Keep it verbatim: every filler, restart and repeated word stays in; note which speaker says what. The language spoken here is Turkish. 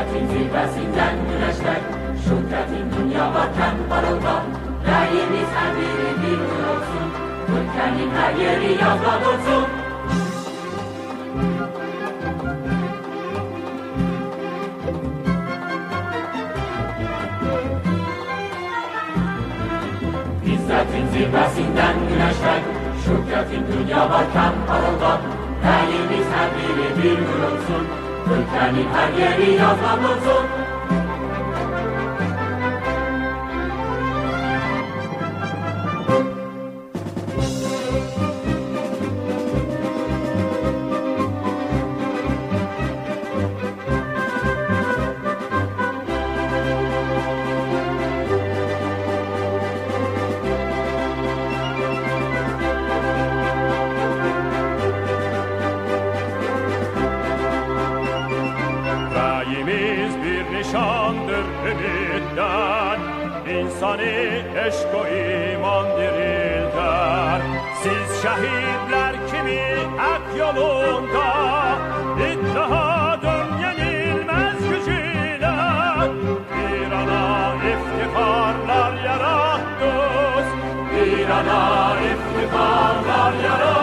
Speaker 1: İzzetin zirvesinden güneşler, şükretin dünya varken parılda. Reyimiz her biri bir nur olsun, ülkenin her yeri yazla dolsun. İzzetin zirvesinden güneşler, şükretin dünya varken parılda. Reyimiz her biri bir nur olsun, ülkenin her yeri yazla dolsun.
Speaker 2: Nişandır ümitten, insani eşk o iman dirilter. Siz şehitler kimi hak yolunda, ittihadın yenilmez gücüyle bir ana iftiharlar yarattınız, bir ana iftiharlar yarattınız.